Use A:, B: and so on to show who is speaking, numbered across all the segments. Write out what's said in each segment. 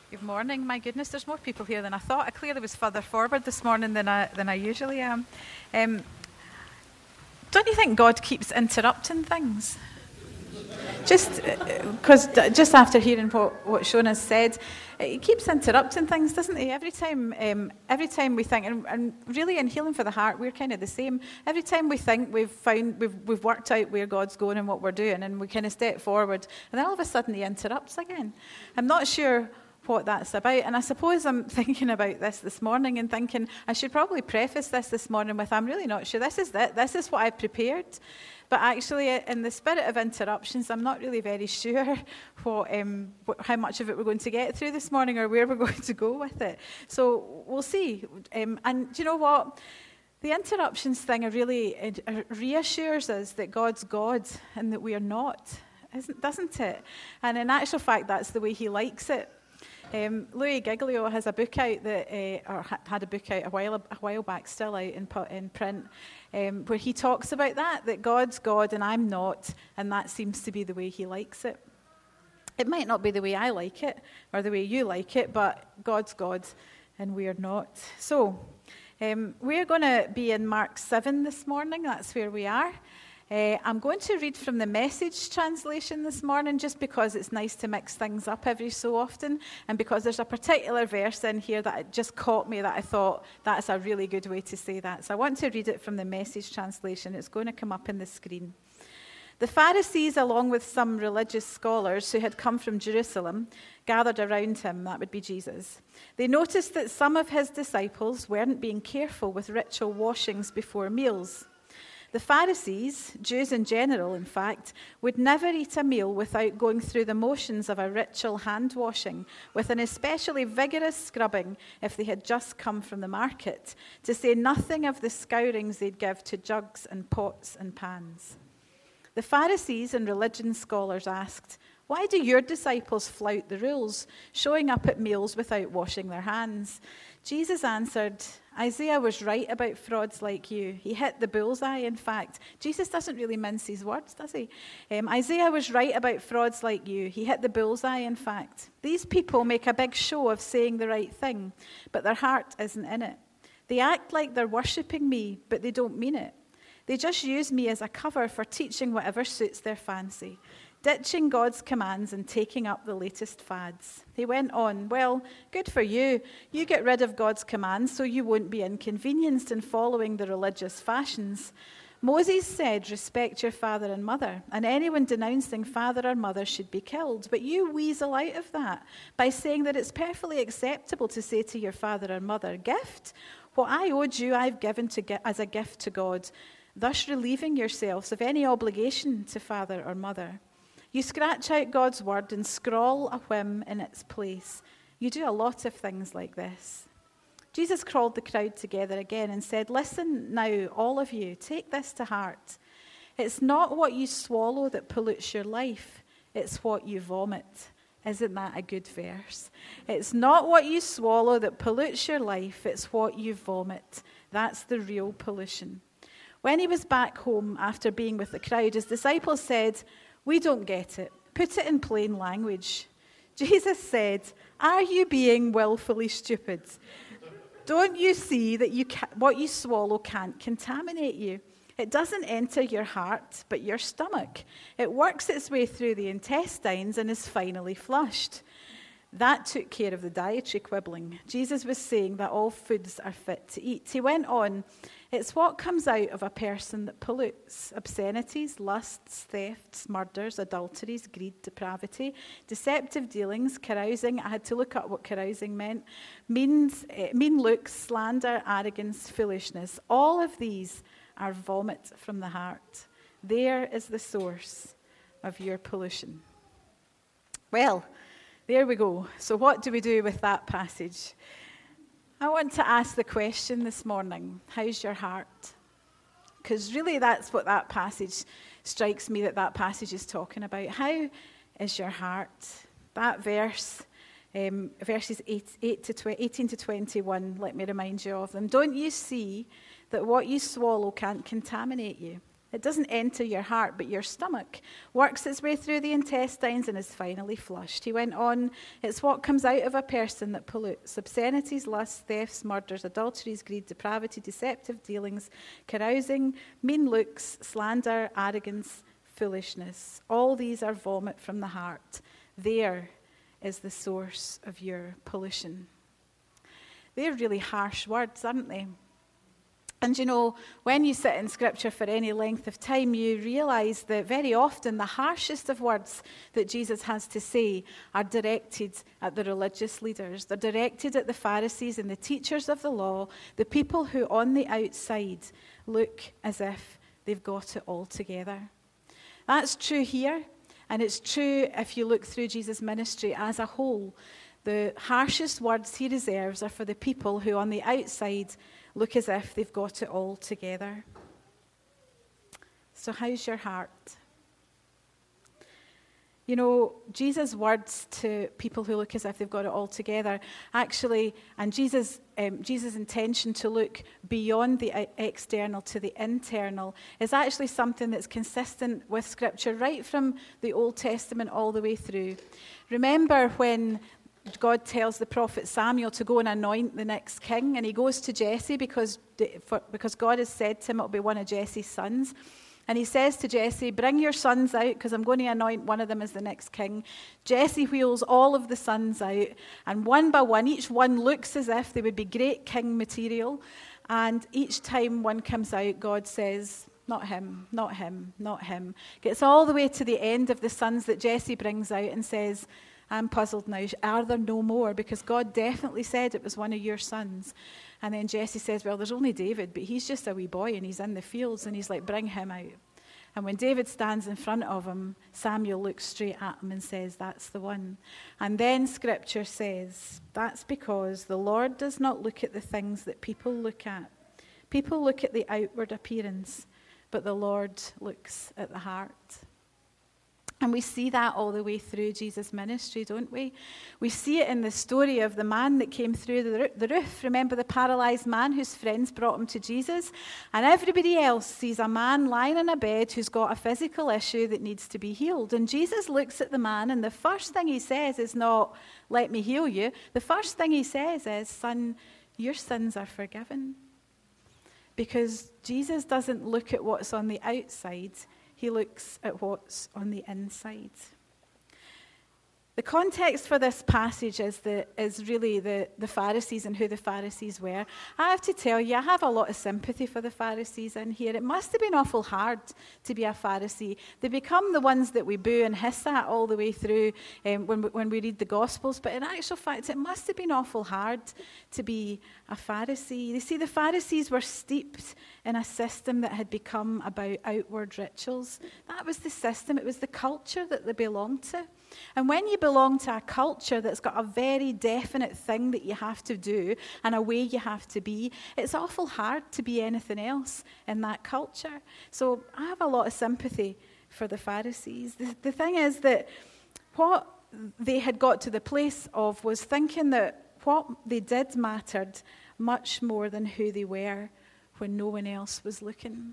A: Good morning. My goodness, there's more people here than I thought. I clearly was further forward this morning than I usually am. Don't you think God keeps interrupting things? Just because just after hearing what Shona said, he keeps interrupting things, doesn't he? Every time we think, and really in Healing for the Heart, we're kind of the same. Every time we think we've worked out where God's going and what we're doing, and we kind of step forward, and then all of a sudden he interrupts again. I'm not sure what that's about, and I suppose I'm thinking about this morning and thinking I should probably preface this morning with I'm really not sure this is what I prepared, but actually in the spirit of interruptions I'm not really very sure how much of it we're going to get through this morning or where we're going to go with it, so we'll see. And do you know what, the interruptions thing really reassures us that God's God and that we are not, doesn't it? And in actual fact that's the way he likes it. Louis Giglio has a book out or had a book out a while back, still out in print, where he talks about that God's God and I'm not, and that seems to be the way he likes it. It might not be the way I like it or the way you like it, but God's God and we are not. So we're going to be in Mark 7 this morning. That's where we are. I'm going to read from the Message translation this morning just because it's nice to mix things up every so often, and because there's a particular verse in here that just caught me that I thought that's a really good way to say that. So I want to read it from the Message translation. It's going to come up on the screen. The Pharisees, along with some religious scholars who had come from Jerusalem, gathered around him. That would be Jesus. They noticed that some of his disciples weren't being careful with ritual washings before meals. The Pharisees, Jews in general, in fact, would never eat a meal without going through the motions of a ritual hand washing, with an especially vigorous scrubbing if they had just come from the market, to say nothing of the scourings they'd give to jugs and pots and pans. The Pharisees and religion scholars asked, "Why do your disciples flout the rules, showing up at meals without washing their hands?" Jesus answered, "Isaiah was right about frauds like you." He hit the bullseye, in fact. Jesus doesn't really mince his words, does he? Isaiah was right about frauds like you. He hit the bullseye, in fact. These people make a big show of saying the right thing, but their heart isn't in it. They act like they're worshipping me, but they don't mean it. They just use me as a cover for teaching whatever suits their fancy, ditching God's commands and taking up the latest fads. He went on, "Well, good for you. You get rid of God's commands so you won't be inconvenienced in following the religious fashions. Moses said, 'Respect your father and mother,' and anyone denouncing father or mother should be killed. But you weasel out of that by saying that it's perfectly acceptable to say to your father or mother, 'Gift? What I owed you, I've given as a gift to God,' thus relieving yourselves of any obligation to father or mother. You scratch out God's word and scrawl a whim in its place. You do a lot of things like this." Jesus called the crowd together again and said, "Listen now, all of you, take this to heart. It's not what you swallow that pollutes your life, it's what you vomit." Isn't that a good verse? It's not what you swallow that pollutes your life, it's what you vomit. That's the real pollution. When he was back home after being with the crowd, his disciples said, "We don't get it. Put it in plain language." Jesus said, "Are you being willfully stupid? Don't you see that what you swallow can't contaminate you? It doesn't enter your heart, but your stomach. It works its way through the intestines and is finally flushed." That took care of the dietary quibbling. Jesus was saying that all foods are fit to eat. He went on, "It's what comes out of a person that pollutes: obscenities, lusts, thefts, murders, adulteries, greed, depravity, deceptive dealings, carousing." I had to look up what carousing meant. Mean looks, slander, arrogance, foolishness. All of these are vomit from the heart. There is the source of your pollution. Well, there we go. So what do we do with that passage? I want to ask the question this morning, how's your heart? Because really that's what that passage strikes me that passage is talking about. How is your heart? That verse, verses 18 to 21, let me remind you of them. Don't you see that what you swallow can't contaminate you? It doesn't enter your heart, but your stomach, works its way through the intestines and is finally flushed. He went on, it's what comes out of a person that pollutes. Obscenities, lusts, thefts, murders, adulteries, greed, depravity, deceptive dealings, carousing, mean looks, slander, arrogance, foolishness. All these are vomit from the heart. There is the source of your pollution. They're really harsh words, aren't they? And you know, when you sit in Scripture for any length of time, you realise that very often the harshest of words that Jesus has to say are directed at the religious leaders. They're directed at the Pharisees and the teachers of the law, the people who on the outside look as if they've got it all together. That's true here, and it's true if you look through Jesus' ministry as a whole. The harshest words he reserves are for the people who on the outside look as if they've got it all together. So how's your heart? You know, Jesus' words to people who look as if they've got it all together, actually, and Jesus' intention to look beyond the external to the internal is actually something that's consistent with Scripture right from the Old Testament all the way through. Remember when God tells the prophet Samuel to go and anoint the next king, and he goes to Jesse because God has said to him it'll be one of Jesse's sons. And he says to Jesse, bring your sons out because I'm going to anoint one of them as the next king. Jesse wheels all of the sons out, and one by one, each one looks as if they would be great king material. And each time one comes out, God says, not him, not him, not him. Gets all the way to the end of the sons that Jesse brings out and says, I'm puzzled now. Are there no more? Because God definitely said it was one of your sons. And then Jesse says, well, there's only David, but he's just a wee boy and he's in the fields. And he's like, bring him out. And when David stands in front of him, Samuel looks straight at him and says, that's the one. And then Scripture says, that's because the Lord does not look at the things that people look at. People look at the outward appearance, but the Lord looks at the heart. And we see that all the way through Jesus' ministry, don't we? We see it in the story of the man that came through the roof. Remember the paralyzed man whose friends brought him to Jesus? And everybody else sees a man lying in a bed who's got a physical issue that needs to be healed. And Jesus looks at the man, and the first thing he says is not, let me heal you. The first thing he says is, son, your sins are forgiven. Because Jesus doesn't look at what's on the outside. He looks at what's on the inside. The context for this passage is really the Pharisees and who the Pharisees were. I have to tell you, I have a lot of sympathy for the Pharisees in here. It must have been awful hard to be a Pharisee. They become the ones that we boo and hiss at all the way through when we read the Gospels. But in actual fact, it must have been awful hard to be a Pharisee. You see, the Pharisees were steeped in a system that had become about outward rituals. That was the system. It was the culture that they belonged to. And when you belong to a culture that's got a very definite thing that you have to do and a way you have to be, it's awful hard to be anything else in that culture. So I have a lot of sympathy for the Pharisees. The thing is that what they had got to the place of was thinking that what they did mattered much more than who they were when no one else was looking.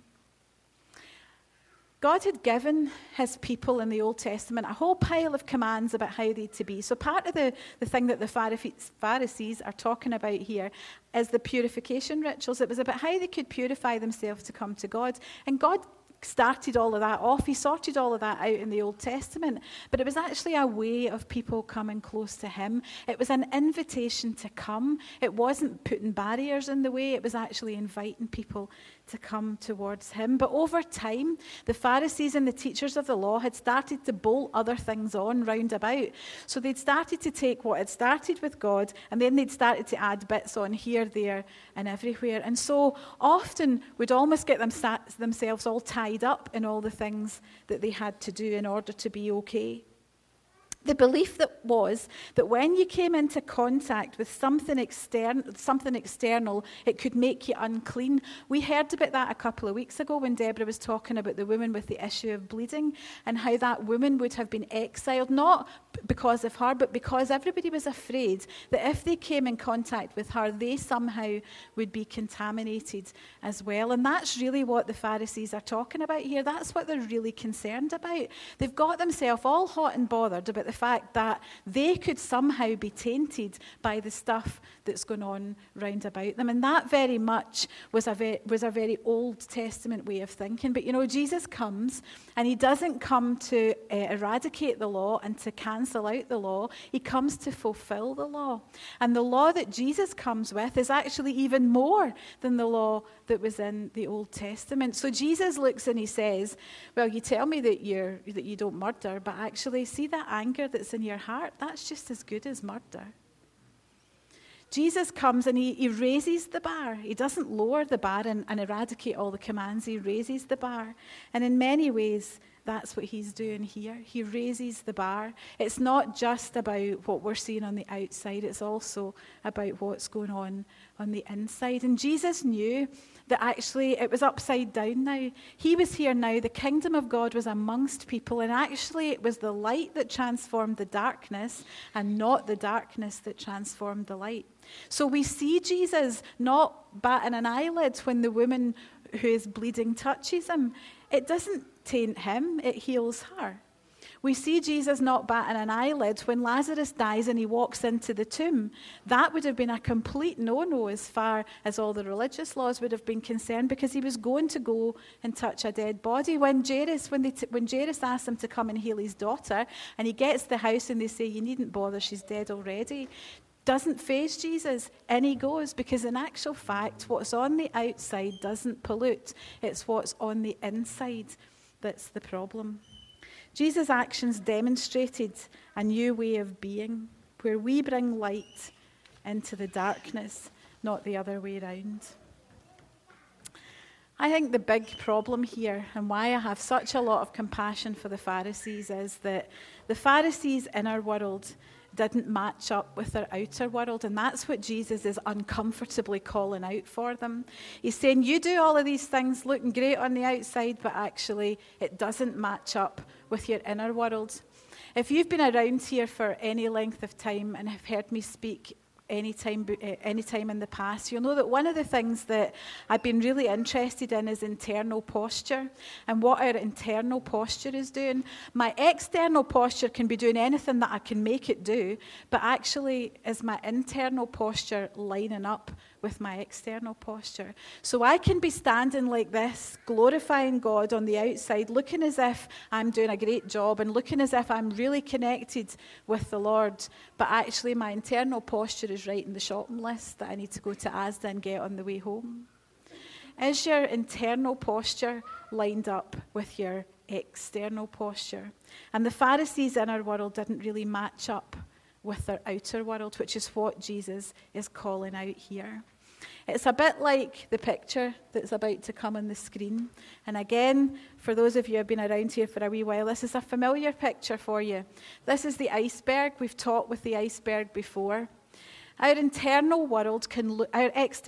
A: God had given his people in the Old Testament a whole pile of commands about how they're to be. So part of the thing that the Pharisees are talking about here is the purification rituals. It was about how they could purify themselves to come to God. And God started all of that off. He sorted all of that out in the Old Testament. But it was actually a way of people coming close to him. It was an invitation to come. It wasn't putting barriers in the way. It was actually inviting people to come towards him. But over time, the Pharisees and the teachers of the law had started to bolt other things on round about. So they'd started to take what had started with God, and then they'd started to add bits on here, there, and everywhere. And so often would almost get themselves all tied up in all the things that they had to do in order to be okay. The belief that was that when you came into contact with something external, it could make you unclean. We heard about that a couple of weeks ago when Deborah was talking about the woman with the issue of bleeding and how that woman would have been exiled, not because of her, but because everybody was afraid that if they came in contact with her, they somehow would be contaminated as well. And that's really what the Pharisees are talking about here. That's what they're really concerned about. They've got themselves all hot and bothered about the fact that they could somehow be tainted by the stuff that's going on round about them. And that very much was a very Old Testament way of thinking. But Jesus comes, and he doesn't come to eradicate the law and to cancel out the law. He comes to fulfill the law. And the law that Jesus comes with is actually even more than the law that was in the Old Testament. So Jesus looks and he says, well, you tell me that you don't murder, but actually see that anger that's in your heart? That's just as good as murder. Jesus comes and he raises the bar. He doesn't lower the bar and eradicate all the commands. He raises the bar. And in many ways, that's what he's doing here. He raises the bar. It's not just about what we're seeing on the outside. It's also about what's going on the inside. And Jesus knew that actually it was upside down now. He was here now. The kingdom of God was amongst people. And actually it was the light that transformed the darkness and not the darkness that transformed the light. So we see Jesus not batting an eyelid when the woman who is bleeding touches him. It doesn't taint him, it heals her. We see Jesus not batting an eyelid when Lazarus dies and he walks into the tomb. That would have been a complete no-no as far as all the religious laws would have been concerned, because he was going to go and touch a dead body. When Jairus asked him to come and heal his daughter, and he gets to the house and they say, you needn't bother, she's dead already, doesn't faze Jesus, and he goes, because in actual fact, what's on the outside doesn't pollute. It's what's on the inside that's the problem. Jesus' actions demonstrated a new way of being, where we bring light into the darkness, not the other way around. I think the big problem here, and why I have such a lot of compassion for the Pharisees, is that the Pharisees' inner world didn't match up with their outer world, and that's what Jesus is uncomfortably calling out for them. He's saying, you do all of these things looking great on the outside, but actually it doesn't match up with your inner world. If you've been around here for any length of time and have heard me speak any time in the past, you'll know that one of the things that I've been really interested in is internal posture and what our internal posture is doing. My external posture can be doing anything that I can make it do, but actually is my internal posture lining up with my external posture? So I can be standing like this, glorifying God on the outside, looking as if I'm doing a great job and looking as if I'm really connected with the Lord, but actually my internal posture is writing the shopping list that I need to go to Asda and get on the way home. Is your internal posture lined up with your external posture? And the Pharisees' inner world didn't really match up with their outer world, which is what Jesus is calling out here. It's a bit like the picture that's about to come on the screen. And again, for those of you who have been around here for a wee while, this is a familiar picture for you. This is the iceberg. We've talked with the iceberg before. Our external world can look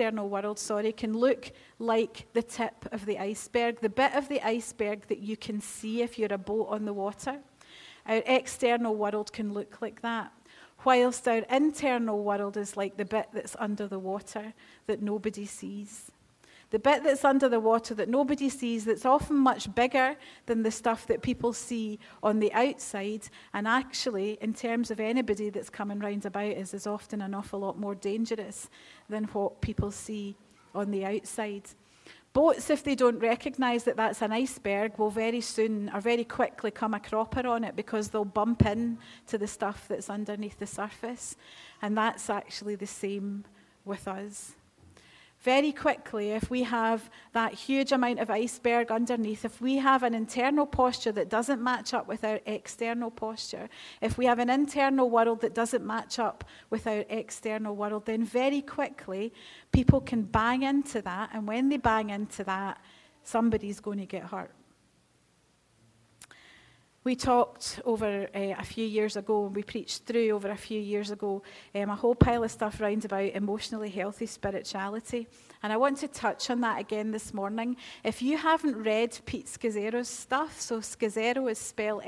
A: like the tip of the iceberg, the bit of the iceberg that you can see if you're a boat on the water. Our external world can look like that, whilst our internal world is like the bit that's under the water that nobody sees. The bit that's under the water that nobody sees, that's often much bigger than the stuff that people see on the outside, and actually, in terms of anybody that's coming round about us, is often an awful lot more dangerous than what people see on the outside. Boats, if they don't recognise that that's an iceberg, will very soon or very quickly come a cropper on it, because they'll bump in to the stuff that's underneath the surface. And that's actually the same with us. Very quickly, if we have that huge amount of iceberg underneath, if we have an internal posture that doesn't match up with our external posture, if we have an internal world that doesn't match up with our external world, then very quickly people can bang into that, and when they bang into that, somebody's going to get hurt. We talked over a few years ago, and we preached through over a few years ago, a whole pile of stuff round about emotionally healthy spirituality. And I want to touch on that again this morning. If you haven't read Pete Scazzero's stuff, so Scazzero is spelled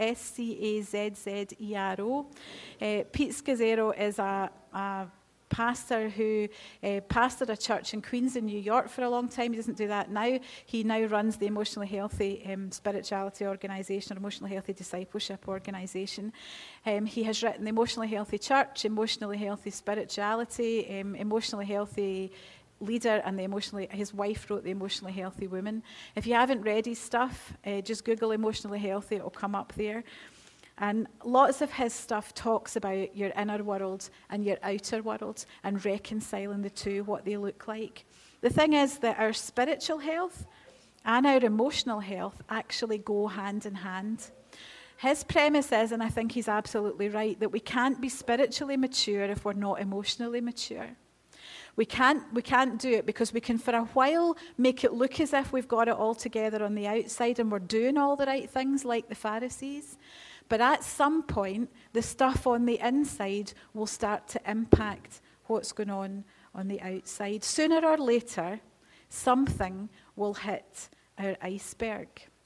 A: Scazzero. Pete Scazzero is a pastor who pastored a church in Queens in New York for a long time. He doesn't do that now. He now runs the Emotionally Healthy Spirituality Organisation, or Emotionally Healthy Discipleship Organisation. He has written The Emotionally Healthy Church, Emotionally Healthy Spirituality, Emotionally Healthy Leader, and his wife wrote The Emotionally Healthy Woman. If you haven't read his stuff, just Google Emotionally Healthy, it will come up there. And lots of his stuff talks about your inner world and your outer world and reconciling the two, what they look like. The thing is that our spiritual health and our emotional health actually go hand in hand. His premise is, and I think he's absolutely right, that we can't be spiritually mature if we're not emotionally mature. We can't do it because we can for a while make it look as if we've got it all together on the outside and we're doing all the right things like the Pharisees. But at some point, the stuff on the inside will start to impact what's going on the outside. Sooner or later, something will hit our iceberg.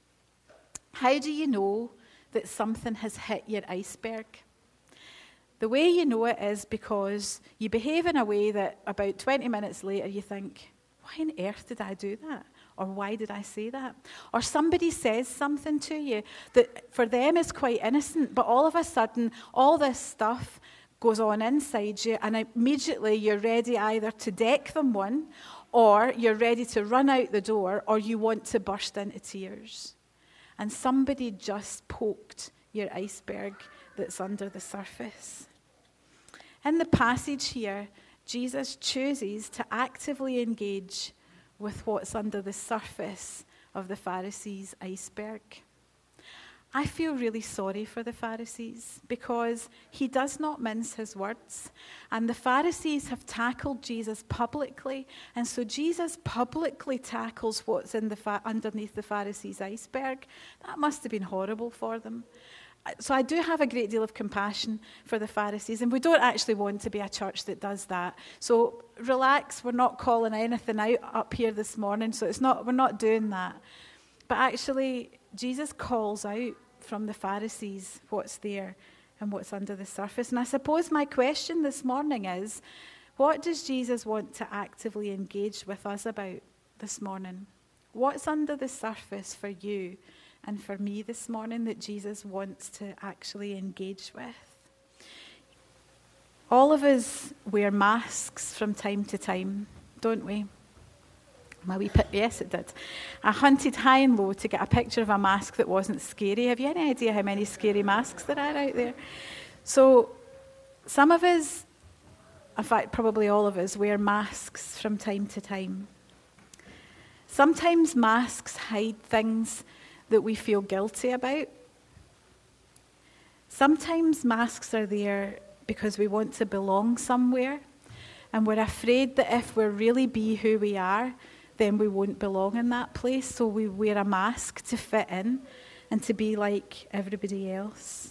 A: How do you know that something has hit your iceberg? The way you know it is because you behave in a way that about 20 minutes later you think, why on earth did I do that? Or why did I say that? Or somebody says something to you that for them is quite innocent, but all of a sudden, all this stuff goes on inside you, and immediately you're ready either to deck them one, or you're ready to run out the door, or you want to burst into tears. And somebody just poked your iceberg that's under the surface. In the passage here, Jesus chooses to actively engage with what's under the surface of the Pharisees' iceberg. I feel really sorry for the Pharisees because he does not mince his words. And the Pharisees have tackled Jesus publicly. And so Jesus publicly tackles what's in underneath the Pharisees' iceberg. That must have been horrible for them. So I do have a great deal of compassion for the Pharisees, and we don't actually want to be a church that does that. So relax, we're not calling anything out up here this morning, so we're not doing that. But actually, Jesus calls out from the Pharisees what's there and what's under the surface. And I suppose my question this morning is, what does Jesus want to actively engage with us about this morning? What's under the surface for you and for me this morning that Jesus wants to actually engage with? All of us wear masks from time to time, don't we? Yes, it did. I hunted high and low to get a picture of a mask that wasn't scary. Have you any idea how many scary masks there are out there? So some of us, in fact, probably all of us, wear masks from time to time. Sometimes masks hide things that we feel guilty about. Sometimes masks are there because we want to belong somewhere, and we're afraid that if we really be who we are, then we won't belong in that place, so we wear a mask to fit in and to be like everybody else.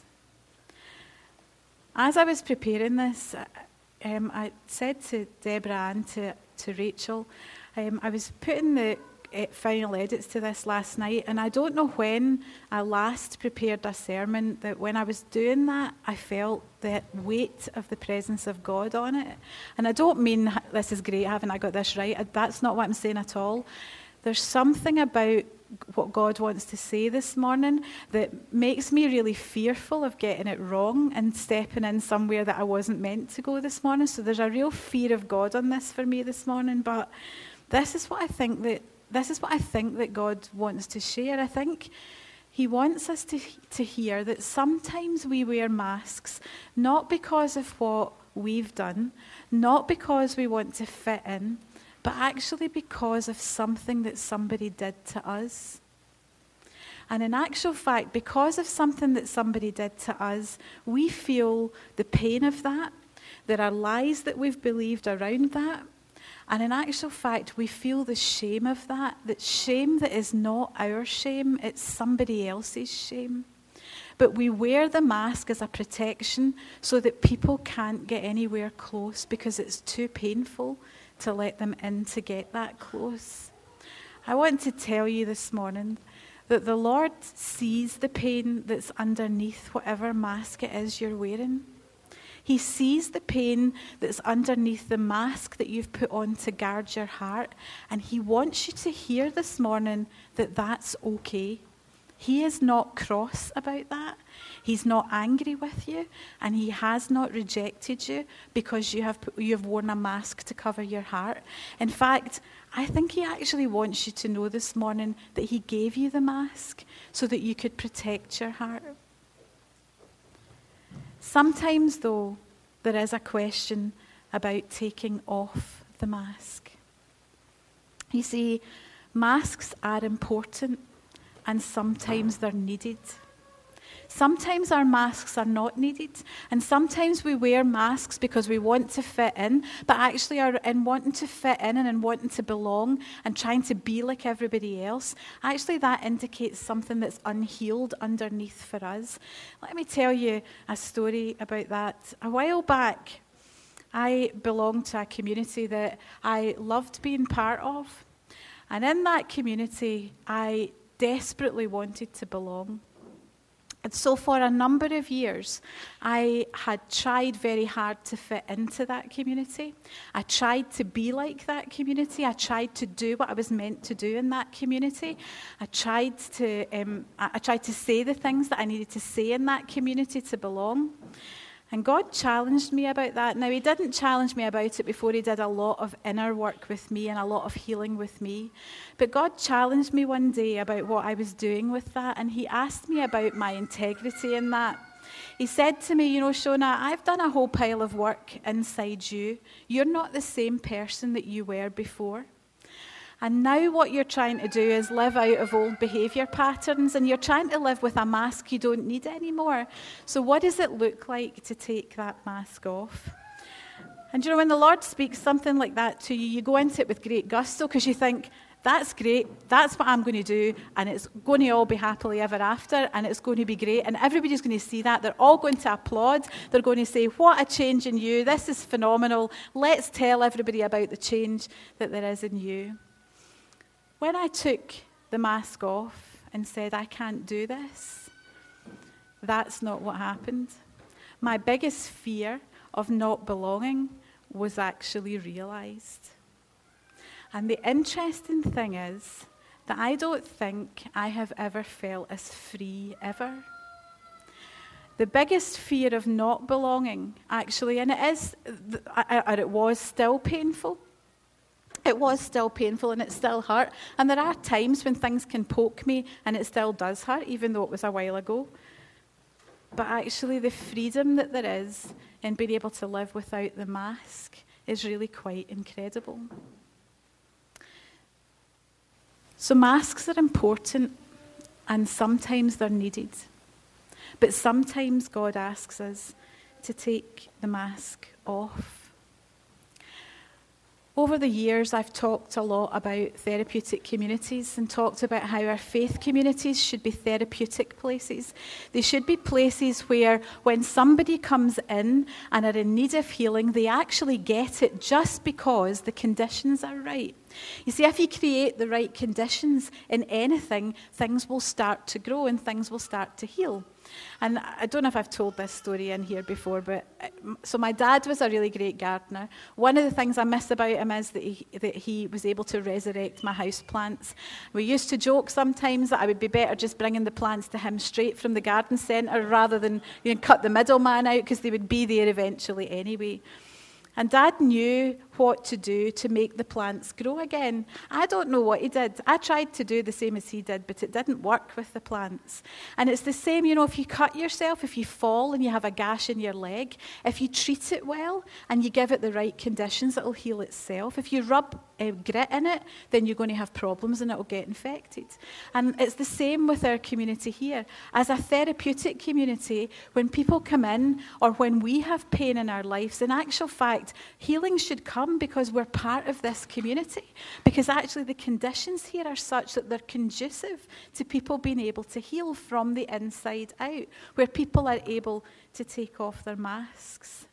A: As I was preparing this, I said to Deborah and to Rachel, I was putting the final edits to this last night, and I don't know when I last prepared a sermon that when I was doing that, I felt the weight of the presence of God on it. And I don't mean, this is great, haven't I got this right? That's not what I'm saying at all. There's something about what God wants to say this morning that makes me really fearful of getting it wrong and stepping in somewhere that I wasn't meant to go this morning. So there's a real fear of God on this for me this morning, but this is what I think that God wants to share. I think he wants us to hear that sometimes we wear masks, not because of what we've done, not because we want to fit in, but actually because of something that somebody did to us. And in actual fact, because of something that somebody did to us, we feel the pain of that. There are lies that we've believed around that. And in actual fact, we feel the shame of that shame that is not our shame, it's somebody else's shame. But we wear the mask as a protection so that people can't get anywhere close because it's too painful to let them in to get that close. I want to tell you this morning that the Lord sees the pain that's underneath whatever mask it is you're wearing. He sees the pain that's underneath the mask that you've put on to guard your heart, and he wants you to hear this morning that that's okay. He is not cross about that. He's not angry with you, and he has not rejected you because you have worn a mask to cover your heart. In fact, I think he actually wants you to know this morning that he gave you the mask so that you could protect your heart. Sometimes, though, there is a question about taking off the mask. You see, masks are important, and sometimes they're needed. Sometimes our masks are not needed, and sometimes we wear masks because we want to fit in, but actually in wanting to fit in and in wanting to belong and trying to be like everybody else, actually that indicates something that's unhealed underneath for us. Let me tell you a story about that. A while back, I belonged to a community that I loved being part of, and in that community, I desperately wanted to belong. And so for a number of years, I had tried very hard to fit into that community. I tried to be like that community. I tried to do what I was meant to do in that community. I tried to say the things that I needed to say in that community to belong. And God challenged me about that. Now, he didn't challenge me about it before he did a lot of inner work with me and a lot of healing with me. But God challenged me one day about what I was doing with that, and he asked me about my integrity in that. He said to me, Shona, I've done a whole pile of work inside you. You're not the same person that you were before. And now what you're trying to do is live out of old behaviour patterns, and you're trying to live with a mask you don't need anymore. So what does it look like to take that mask off? And when the Lord speaks something like that to you, you go into it with great gusto because you think, that's great, that's what I'm going to do, and it's going to all be happily ever after, and it's going to be great, and everybody's going to see that. They're all going to applaud. They're going to say, what a change in you. This is phenomenal. Let's tell everybody about the change that there is in you. When I took the mask off and said, I can't do this, that's not what happened. My biggest fear of not belonging was actually realised. And the interesting thing is that I don't think I have ever felt as free ever. The biggest fear of not belonging, actually, and it was still painful. It was still painful and it still hurt. And there are times when things can poke me and it still does hurt, even though it was a while ago. But actually the freedom that there is in being able to live without the mask is really quite incredible. So masks are important and sometimes they're needed. But sometimes God asks us to take the mask off. Over the years, I've talked a lot about therapeutic communities and talked about how our faith communities should be therapeutic places. They should be places where when somebody comes in and are in need of healing, they actually get it just because the conditions are right. You see, if you create the right conditions in anything, things will start to grow and things will start to heal. And I don't know if I've told this story in here before, but so my dad was a really great gardener. One of the things I miss about him is that he was able to resurrect my house plants. We used to joke sometimes that I would be better just bringing the plants to him straight from the garden centre rather than cut the middleman out because they would be there eventually anyway. And Dad knew what to do to make the plants grow again. I don't know what he did. I tried to do the same as he did, but it didn't work with the plants. And it's the same, if you cut yourself, if you fall and you have a gash in your leg, if you treat it well and you give it the right conditions, it'll heal itself. If you rub grit in it, then you're going to have problems and it'll get infected. And it's the same with our community here. As a therapeutic community, when people come in or when we have pain in our lives, in actual fact, healing should come come because we're part of this community. Because actually the conditions here are such that they're conducive to people being able to heal from the inside out, where people are able to take off their masks.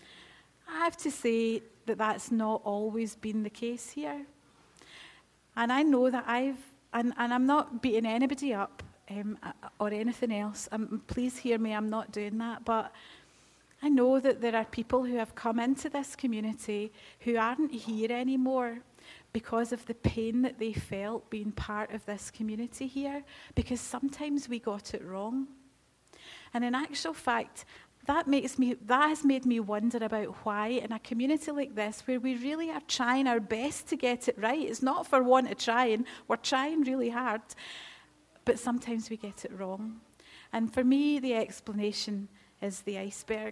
A: I have to say that that's not always been the case here. And I know that and I'm not beating anybody up or anything else. Please hear me, I'm not doing that. But I know that there are people who have come into this community who aren't here anymore because of the pain that they felt being part of this community here, because sometimes we got it wrong. And in actual fact, that has made me wonder about why in a community like this, where we really are trying our best to get it right, it's not for want of trying, we're trying really hard, but sometimes we get it wrong. And for me, the explanation is the iceberg.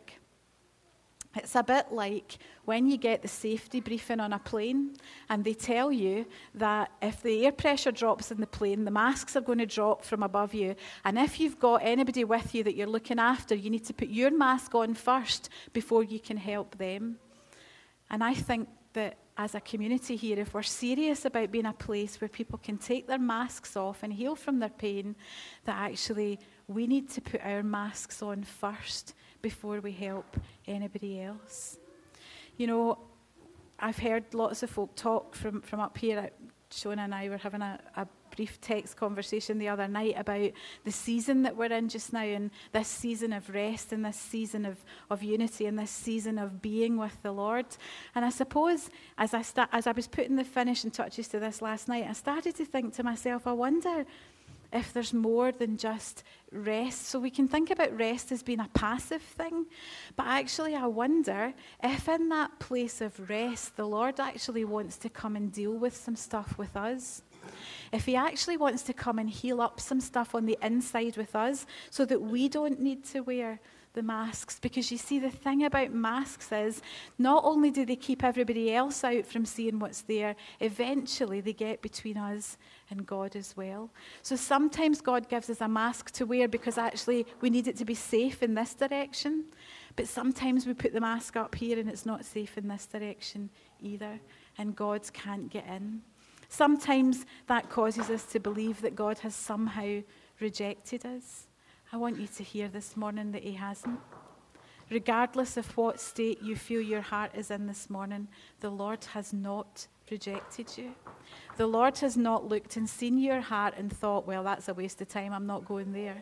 A: It's a bit like when you get the safety briefing on a plane and they tell you that if the air pressure drops in the plane, the masks are going to drop from above you. And if you've got anybody with you that you're looking after, you need to put your mask on first before you can help them. And I think that as a community here, if we're serious about being a place where people can take their masks off and heal from their pain, that actually we need to put our masks on first before we help anybody else. You know, I've heard lots of folk talk from up here. Shona and I were having a brief text conversation the other night about the season that we're in just now, and this season of rest, and this season of unity, and this season of being with the Lord. And I suppose as I was putting the finishing touches to this last night, I started to think to myself, I wonder if there's more than just rest. So we can think about rest as being a passive thing, but actually I wonder if in that place of rest, the Lord actually wants to come and deal with some stuff with us. If he actually wants to come and heal up some stuff on the inside with us so that we don't need to wear the masks. Because you see, the thing about masks is not only do they keep everybody else out from seeing what's there, eventually they get between us and God as well. So sometimes God gives us a mask to wear because actually we need it to be safe in this direction. But sometimes we put the mask up here and it's not safe in this direction either, and God can't get in. Sometimes that causes us to believe that God has somehow rejected us. I want you to hear this morning that he hasn't. Regardless of what state you feel your heart is in this morning, the Lord has not rejected you. The Lord has not looked and seen your heart and thought, well, that's a waste of time, I'm not going there.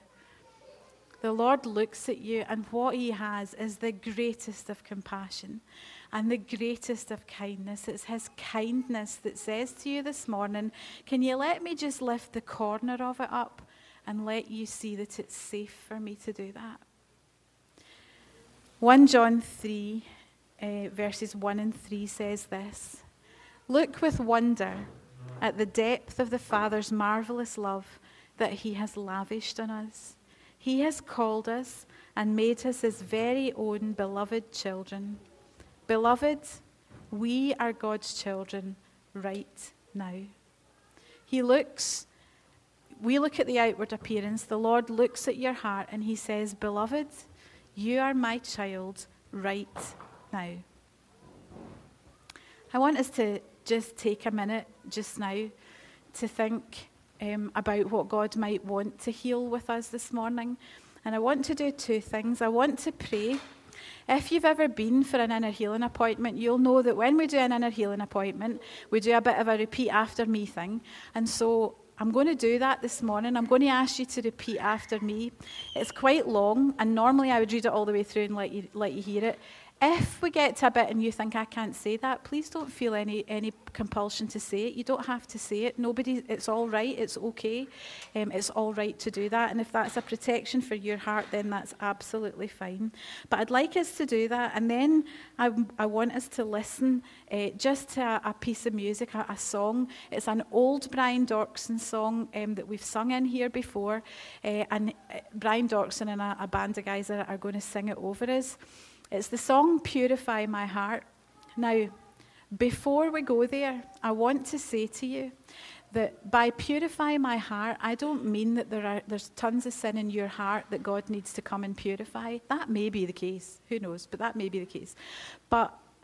A: The Lord looks at you, and what he has is the greatest of compassion and the greatest of kindness. It's his kindness that says to you this morning, can you let me just lift the corner of it up and let you see that it's safe for me to do that? 1 John 3, verses 1 and 3 says this: look with wonder at the depth of the Father's marvelous love that he has lavished on us. He has called us and made us his very own beloved children. Beloved, we are God's children right now. We look at the outward appearance. The Lord looks at your heart and he says, beloved, you are my child right now. I want us to just take a minute just now to think about what God might want to heal with us this morning. And I want to do two things. I want to pray. If you've ever been for an inner healing appointment, you'll know that when we do an inner healing appointment, we do a bit of a repeat after me thing. And so I'm going to do that this morning. I'm going to ask you to repeat after me. It's quite long, and normally I would read it all the way through and let you hear it. If we get to a bit and you think I can't say that, please don't feel any compulsion to say it. You don't have to say it. It's all right. It's okay. It's all right to do that. And if that's a protection for your heart, then that's absolutely fine. But I'd like us to do that. And then I want us to listen just to a piece of music, a song. It's an old Brian Dorkson song that we've sung in here before. And Brian Dorkson and a band of guys are going to sing it over us. It's the song Purify My Heart. Now, before we go there, I want to say to you that by purify my heart, I don't mean that there's tons of sin in your heart that God needs to come and purify. That may be the case. Who knows? But that may be the case. But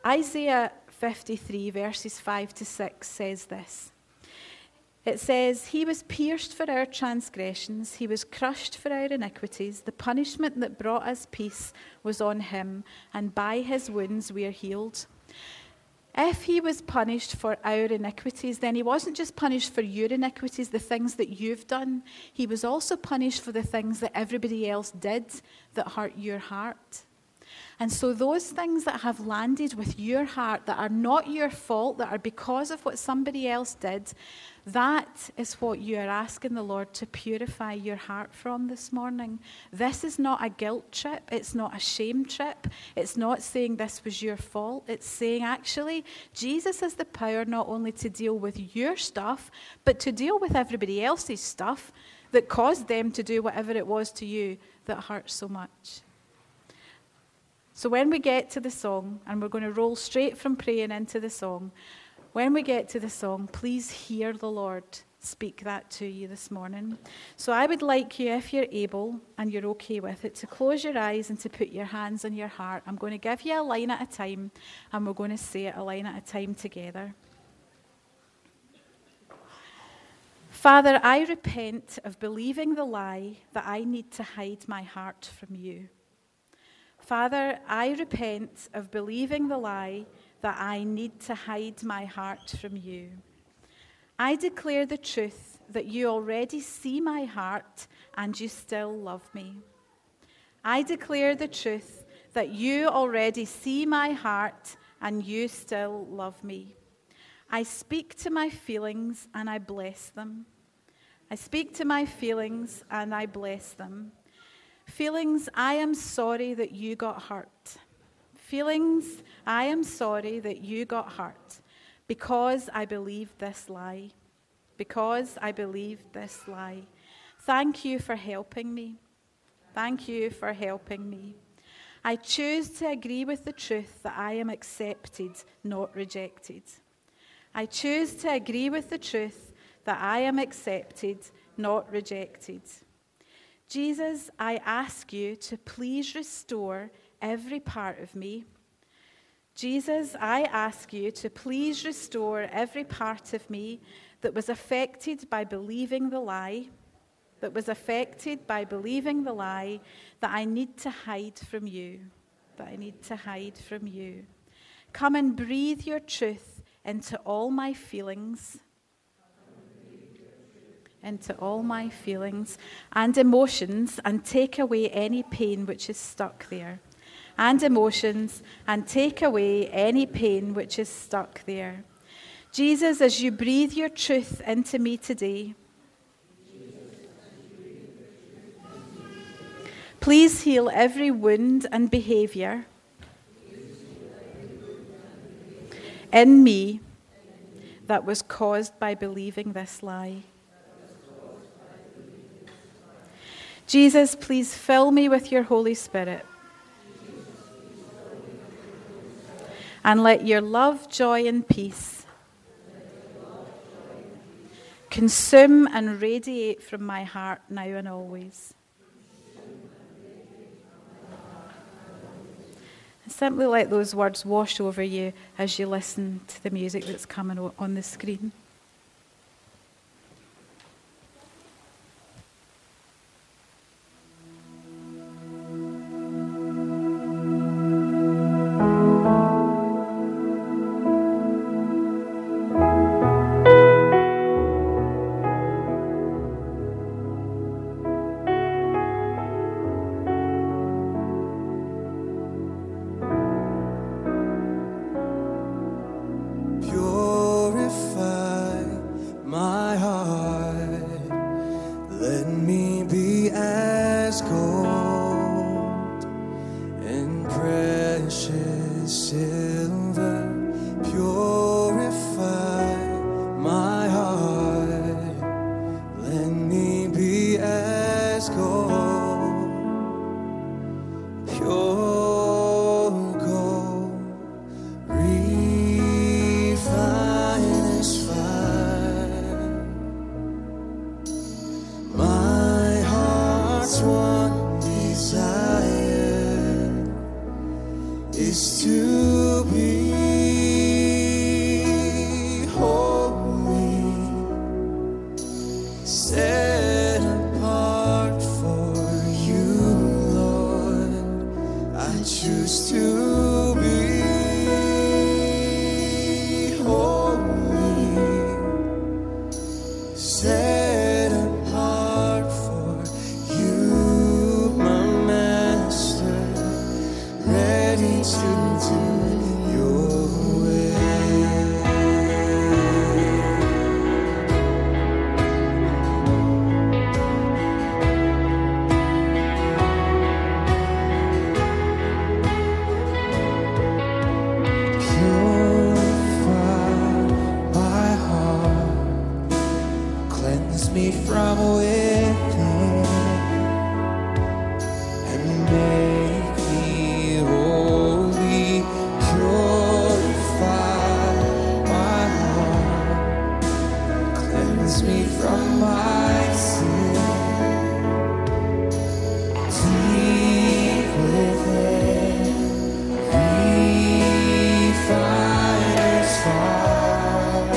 A: Isaiah 53, verses 5 to 6 says this. It says, "He was pierced for our transgressions, he was crushed for our iniquities. The punishment that brought us peace was on him, and by his wounds we are healed." If he was punished for our iniquities, then he wasn't just punished for your iniquities, the things that you've done. He was also punished for the things that everybody else did that hurt your heart. And so those things that have landed with your heart that are not your fault, that are because of what somebody else did, that is what you are asking the Lord to purify your heart from this morning. This is not a guilt trip. It's not a shame trip. It's not saying this was your fault. It's saying, actually, Jesus has the power not only to deal with your stuff, but to deal with everybody else's stuff that caused them to do whatever it was to you that hurt so much. So when we get to the song, and we're going to roll straight from praying into the song, when we get to the song, please hear the Lord speak that to you this morning. So I would like you, if you're able and you're okay with it, to close your eyes and to put your hands on your heart. I'm going to give you a line at a time, and we're going to say it a line at a time together. Father, I repent of believing the lie that I need to hide my heart from you. Father, I repent of believing the lie that I need to hide my heart from you. I declare the truth that you already see my heart and you still love me. I declare the truth that you already see my heart and you still love me. I speak to my feelings and I bless them. I speak to my feelings and I bless them. Feelings, I am sorry that you got hurt. Feelings, I am sorry that you got hurt because I believed this lie. Because I believed this lie. Thank you for helping me. Thank you for helping me. I choose to agree with the truth that I am accepted, not rejected. I choose to agree with the truth that I am accepted, not rejected. Jesus, I ask you to please restore every part of me. Jesus, I ask you to please restore every part of me that was affected by believing the lie, that I need to hide from you, Come and breathe your truth into all my feelings, and emotions, and take away any pain which is stuck there. Jesus, as you breathe your truth into me today, please heal every wound and behavior in me that was caused by believing this lie. Jesus, please fill me with your Holy Spirit. And let your love, joy, and peace consume and radiate from my heart now and always. And simply let those words wash over you as you listen to the music that's coming on the screen.
B: Is to be choose to be holy, set apart for you, my master, ready to do your will. Purify my heart, cleanse me from within, and make me holy. Purify my heart, cleanse me from my sin. Deep within, refiner's fire.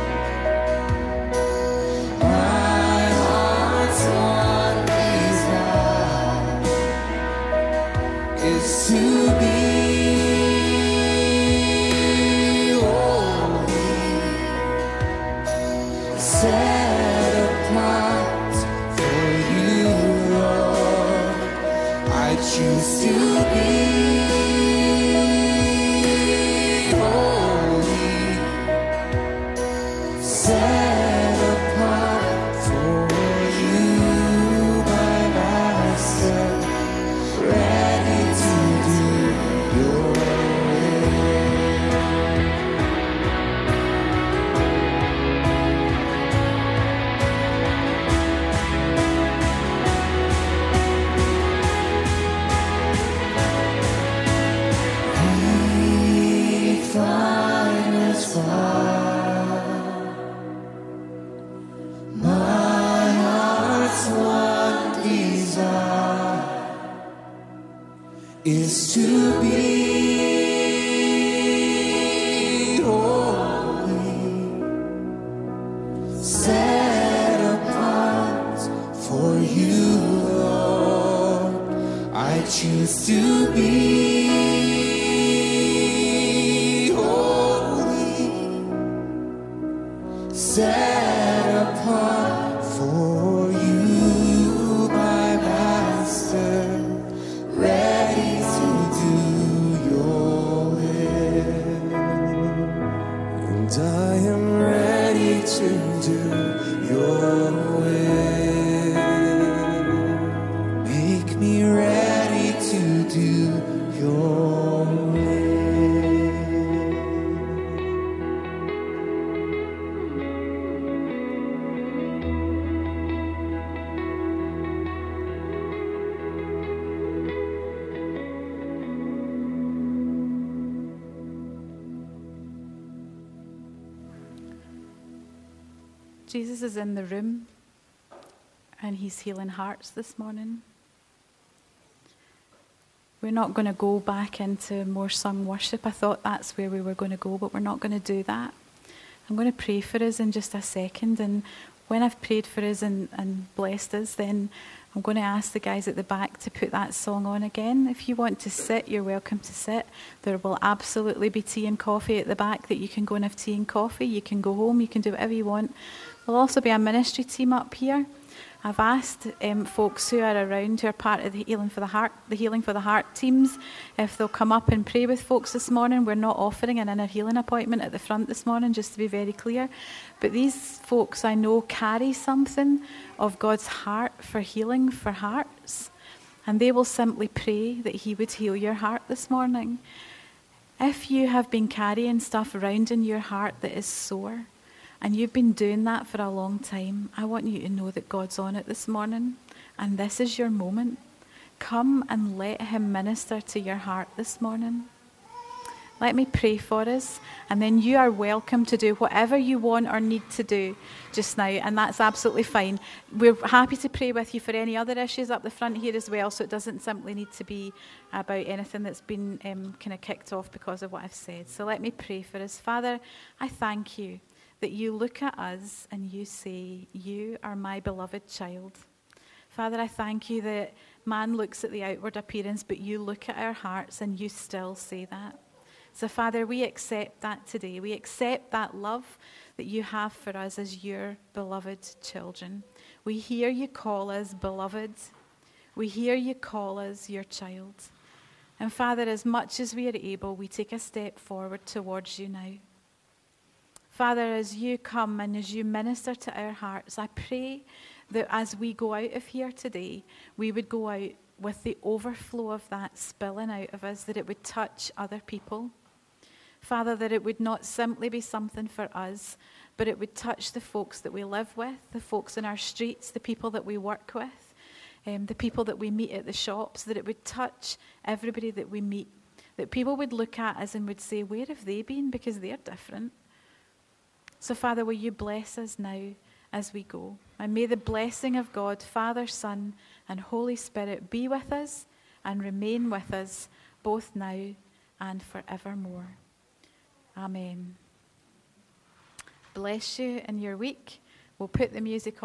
B: My heart's one desire is to be holy, set apart for you, Lord. I choose to be holy, set apart for you, my master, ready to do your will. Refiner's fire, my heart's one desire is to be holy, set apart for you, Lord. I choose to be holy, set apart for you, my master, ready to do your will. And I am ready to do your will. Make me ready to do your will.
A: Jesus is in the room and he's healing hearts this morning. We're not going to go back into more sung worship. I thought that's where we were going to go, but we're not going to do that. I'm going to pray for us in just a second, and when I've prayed for us and blessed us, then I'm going to ask the guys at the back to put that song on again. If you want to sit, you're welcome to sit. There will absolutely be tea and coffee at the back that you can go and have tea and coffee. You can go home, you can do whatever you want. There'll also be a ministry team up here. I've asked folks who are around, who are part of the Healing for the Heart teams, if they'll come up and pray with folks this morning. We're not offering an inner healing appointment at the front this morning, just to be very clear. But these folks I know carry something of God's heart for healing for hearts. And they will simply pray that he would heal your heart this morning. If you have been carrying stuff around in your heart that is sore, and you've been doing that for a long time, I want you to know that God's on it this morning. And this is your moment. Come and let him minister to your heart this morning. Let me pray for us, and then you are welcome to do whatever you want or need to do just now, and that's absolutely fine. We're happy to pray with you for any other issues up the front here as well, so it doesn't simply need to be about anything that's been kind of kicked off because of what I've said. So let me pray for us. Father, I thank you that you look at us and you say, you are my beloved child. Father, I thank you that man looks at the outward appearance, but you look at our hearts and you still say that. So, Father, we accept that today. We accept that love that you have for us as your beloved children. We hear you call us beloved. We hear you call us your child. And, Father, as much as we are able, we take a step forward towards you now. Father, as you come and as you minister to our hearts, I pray that as we go out of here today, we would go out with the overflow of that spilling out of us, that it would touch other people. Father, that it would not simply be something for us, but it would touch the folks that we live with, the folks in our streets, the people that we work with, the people that we meet at the shops, that it would touch everybody that we meet, that people would look at us and would say, where have they been? Because they're different. So, Father, will you bless us now as we go? And may the blessing of God, Father, Son, and Holy Spirit be with us and remain with us both now and forevermore. Amen. Bless you in your week. We'll put the music on.